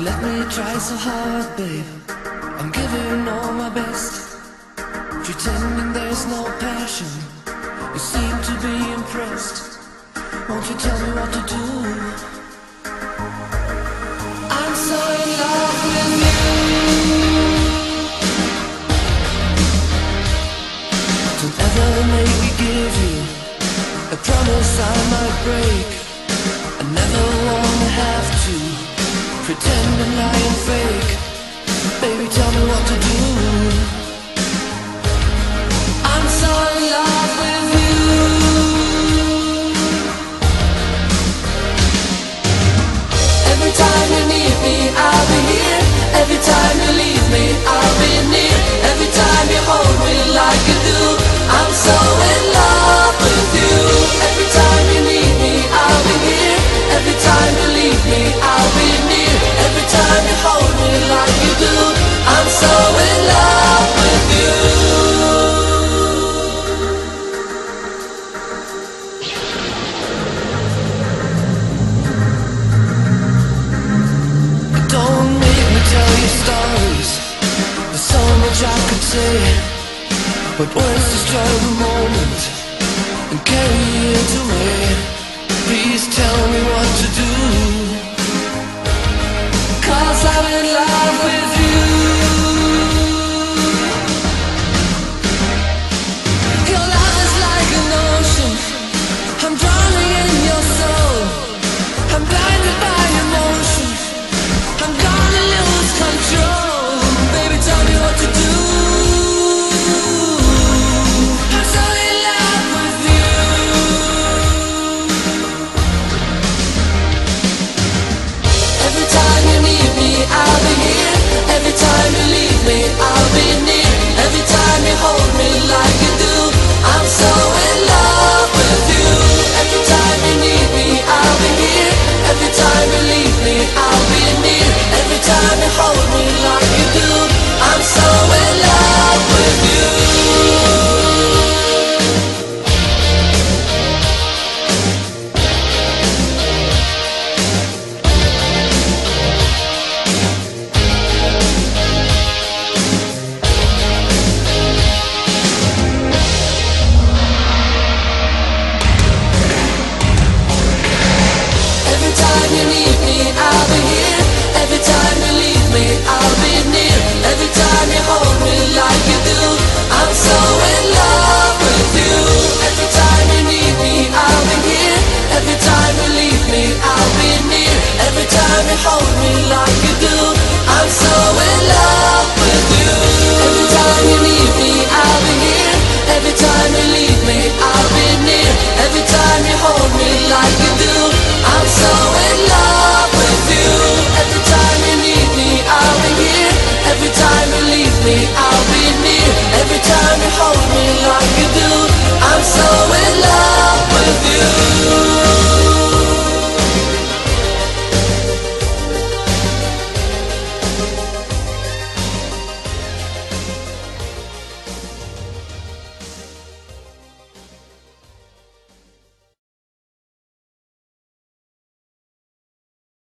let me try so hard, babe. I'm giving all my best, pretending there's no passion. You seem to be impressed. Won't you tell me what to do? I'm so in love with you. Don't ever make me give you a promise I might break. I never wanna have to pretend and lie and fake. Baby, tell me what to do. I'm so in love with you. Every time you need me, I'll be here. Every time you leave me, I'll be near. Every time you hold me like you do, I'm so in love with you. Every time you need me, I'll be here. Every time you leave me, I'll be near. Every time you hold me like you do, I'm so in love with you. Don't make me tell you stories. There's so much I could say, but words destroy the moment and carry it away. Please tell me what to do.